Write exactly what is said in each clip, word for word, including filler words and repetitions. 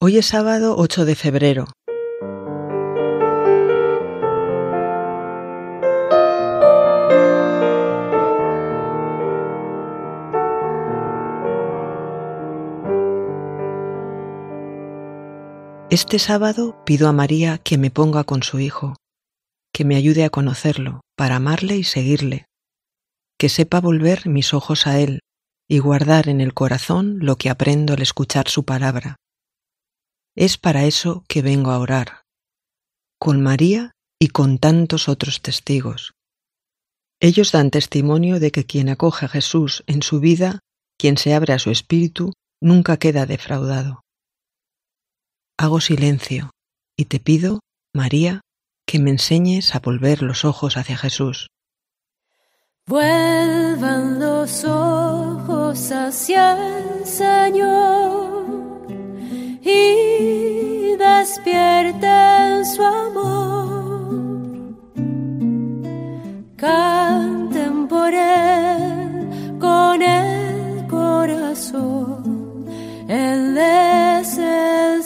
Hoy es sábado ocho de febrero. Este sábado pido a María que me ponga con su Hijo, que me ayude a conocerlo, para amarle y seguirle, que sepa volver mis ojos a Él y guardar en el corazón lo que aprendo al escuchar su palabra. Es para eso que vengo a orar, con María y con tantos otros testigos. Ellos dan testimonio de que quien acoge a Jesús en su vida, quien se abre a su espíritu, nunca queda defraudado. Hago silencio y te pido, María, que me enseñes a volver los ojos hacia Jesús. Vuelvan los ojos hacia el Señor y despierten su amor. Canten por Él con el corazón. Él es el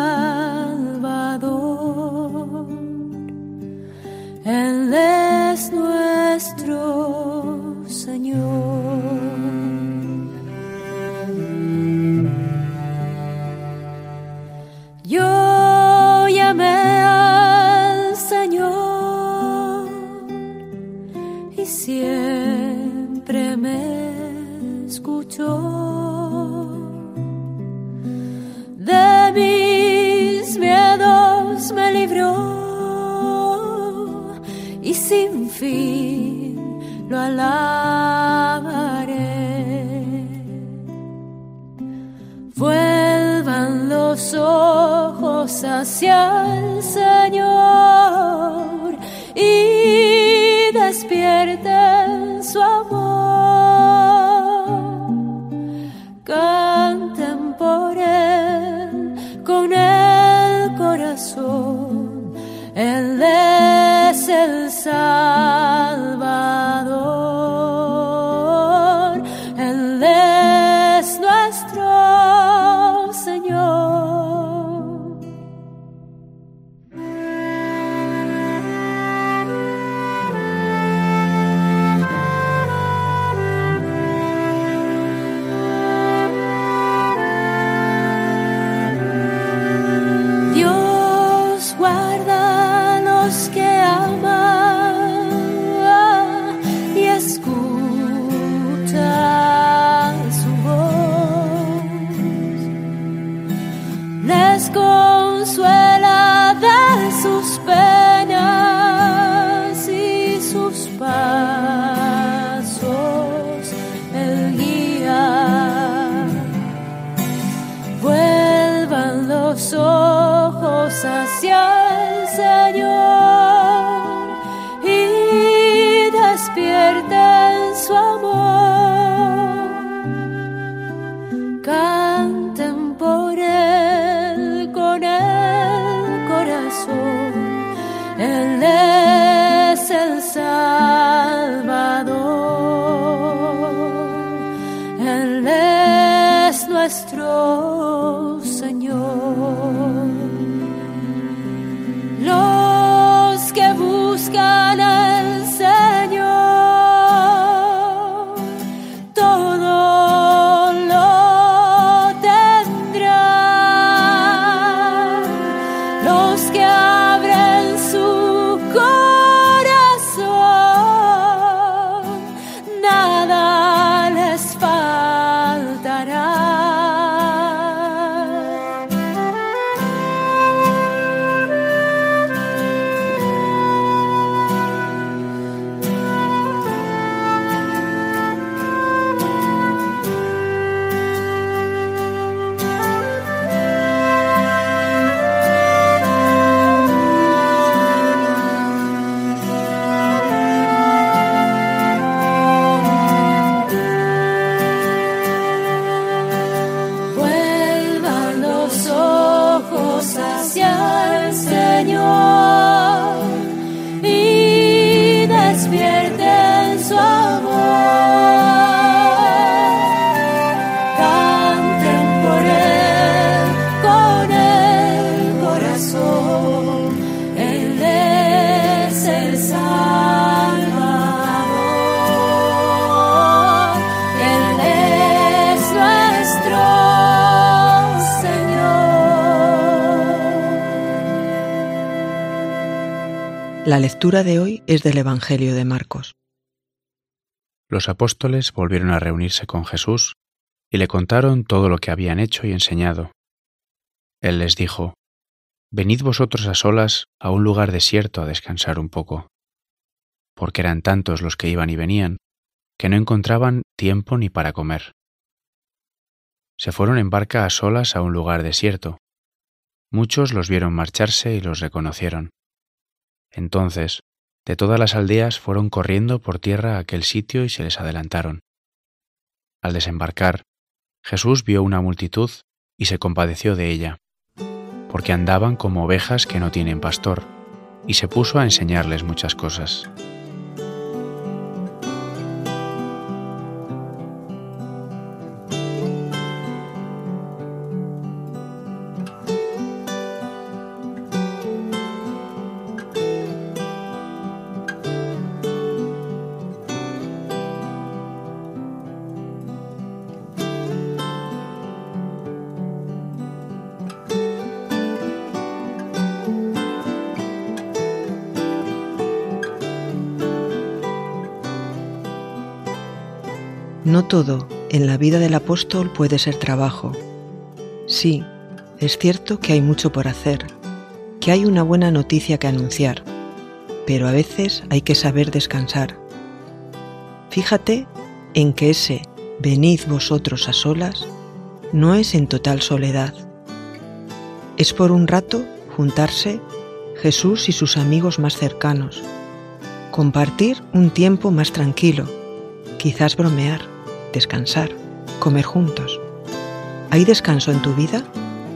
Salvador. Él es nuestro Señor. Yo llamé al Señor y siempre me escuchó. De mis miedos me libró y sin fin lo alabaré. Vuelvan los ojos hacia el Señor y despierten su amor. Canten por Él con el corazón. Él es el Salvador. Él es nuestro Señor. Dios guarda a los que aman y escucha su voz. Les consuela de sus penas y sus pasos Él guía. Vuelvan los ojos hacia el Señor y despierten su amor. Canten por Él con el corazón. Él es el Salvador. Él es nuestro Señor. Los que buscan al Señor, todo lo tendrán. Los que abren su corazón, nada les faltará. La lectura de hoy es del Evangelio de Marcos. Los apóstoles volvieron a reunirse con Jesús y le contaron todo lo que habían hecho y enseñado. Él les dijo: «Venid vosotros a solas a un lugar desierto a descansar un poco», porque eran tantos los que iban y venían que no encontraban tiempo ni para comer. Se fueron en barca a solas a un lugar desierto. Muchos los vieron marcharse y los reconocieron. Entonces, de todas las aldeas fueron corriendo por tierra a aquel sitio y se les adelantaron. Al desembarcar, Jesús vio una multitud y se compadeció de ella, porque andaban como ovejas que no tienen pastor, y se puso a enseñarles muchas cosas. No todo en la vida del apóstol puede ser trabajo. Sí, es cierto que hay mucho por hacer, que hay una buena noticia que anunciar, pero a veces hay que saber descansar. Fíjate en que ese «venid vosotros a solas» no es en total soledad. Es por un rato juntarse Jesús y sus amigos más cercanos, compartir un tiempo más tranquilo, quizás bromear, descansar, comer juntos. ¿Hay descanso en tu vida?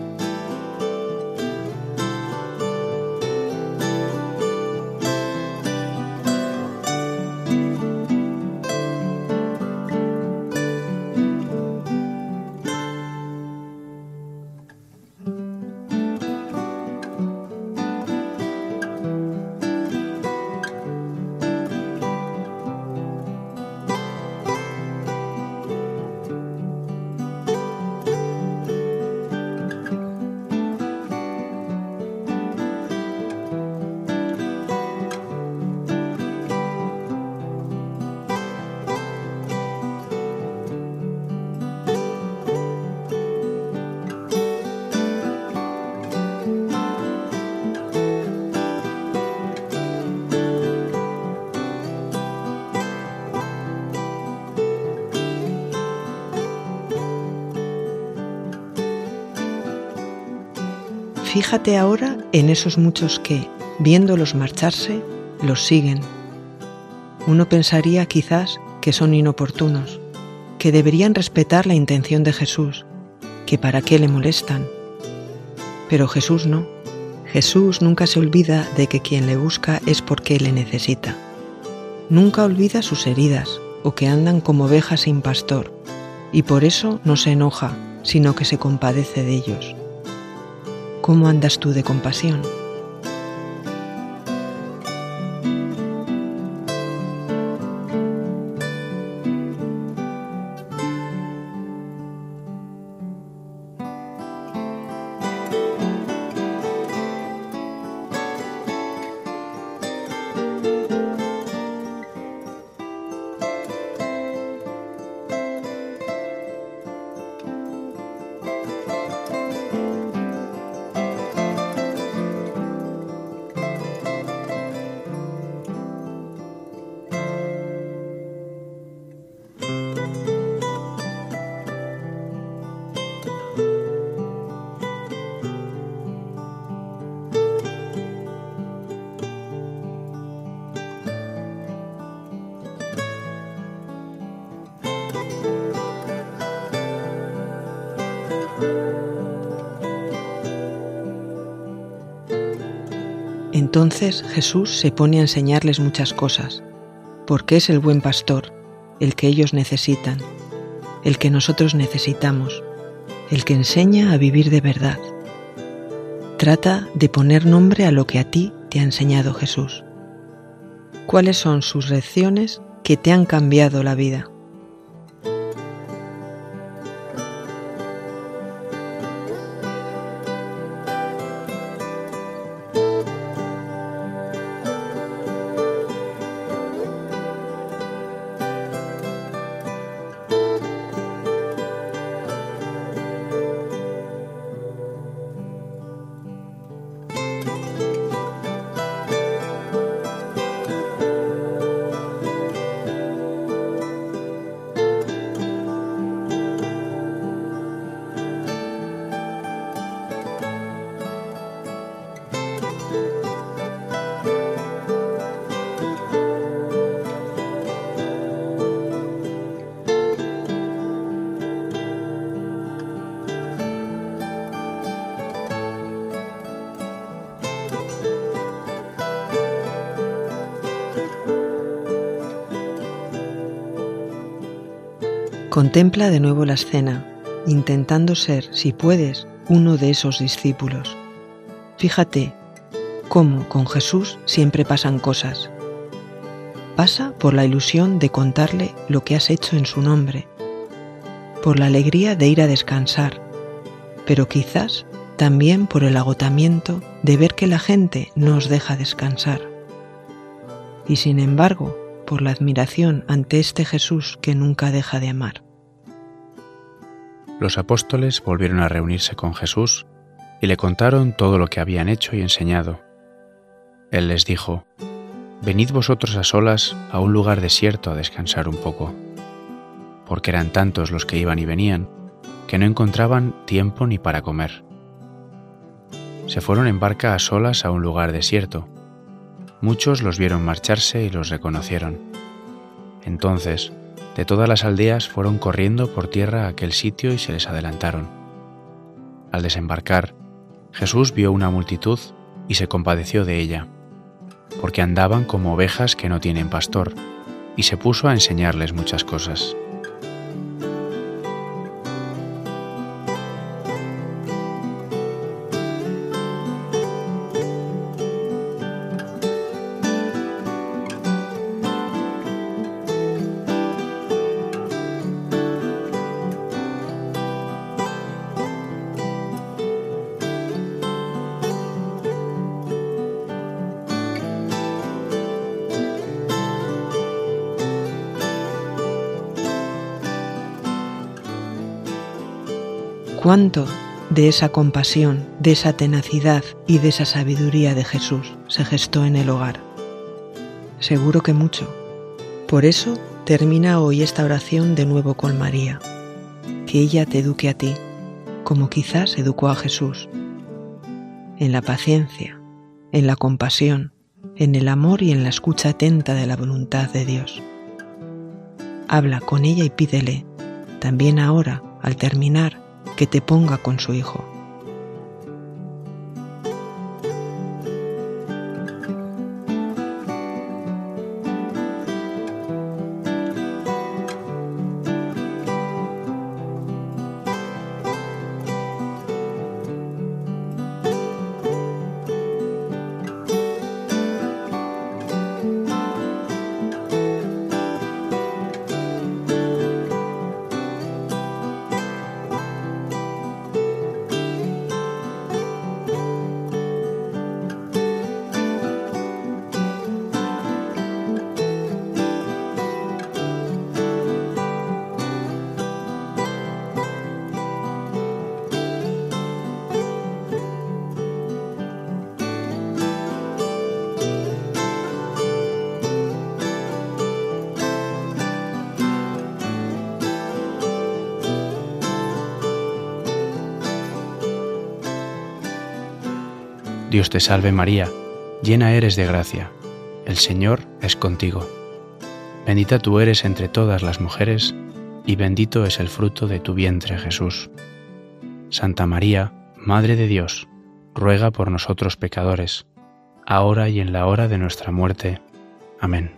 Fíjate ahora en esos muchos que, viéndolos marcharse, los siguen. Uno pensaría quizás que son inoportunos, que deberían respetar la intención de Jesús, que para qué le molestan. Pero Jesús no. Jesús nunca se olvida de que quien le busca es porque le necesita. Nunca olvida sus heridas o que andan como ovejas sin pastor, y por eso no se enoja, sino que se compadece de ellos. ¿Cómo andas tú de compasión? Entonces Jesús se pone a enseñarles muchas cosas, porque es el buen pastor, el que ellos necesitan, el que nosotros necesitamos, el que enseña a vivir de verdad. Trata de poner nombre a lo que a ti te ha enseñado Jesús. ¿Cuáles son sus lecciones que te han cambiado la vida? Contempla de nuevo la escena, intentando ser, si puedes, uno de esos discípulos. Fíjate cómo con Jesús siempre pasan cosas. Pasa por la ilusión de contarle lo que has hecho en su nombre, por la alegría de ir a descansar, pero quizás también por el agotamiento de ver que la gente no os deja descansar. Y sin embargo, por la admiración ante este Jesús que nunca deja de amar. Los apóstoles volvieron a reunirse con Jesús y le contaron todo lo que habían hecho y enseñado. Él les dijo: «Venid vosotros a solas a un lugar desierto a descansar un poco», porque eran tantos los que iban y venían que no encontraban tiempo ni para comer. Se fueron en barca a solas a un lugar desierto. Muchos los vieron marcharse y los reconocieron. Entonces, de todas las aldeas fueron corriendo por tierra a aquel sitio y se les adelantaron. Al desembarcar, Jesús vio una multitud y se compadeció de ella, porque andaban como ovejas que no tienen pastor, y se puso a enseñarles muchas cosas. ¿Cuánto de esa compasión, de esa tenacidad y de esa sabiduría de Jesús se gestó en el hogar? Seguro que mucho. Por eso termina hoy esta oración de nuevo con María. Que ella te eduque a ti, como quizás educó a Jesús. En la paciencia, en la compasión, en el amor y en la escucha atenta de la voluntad de Dios. Habla con ella y pídele, también ahora, al terminar, que te ponga con su Hijo. Dios te salve María, llena eres de gracia, el Señor es contigo. Bendita tú eres entre todas las mujeres, y bendito es el fruto de tu vientre Jesús. Santa María, Madre de Dios, ruega por nosotros pecadores, ahora y en la hora de nuestra muerte. Amén.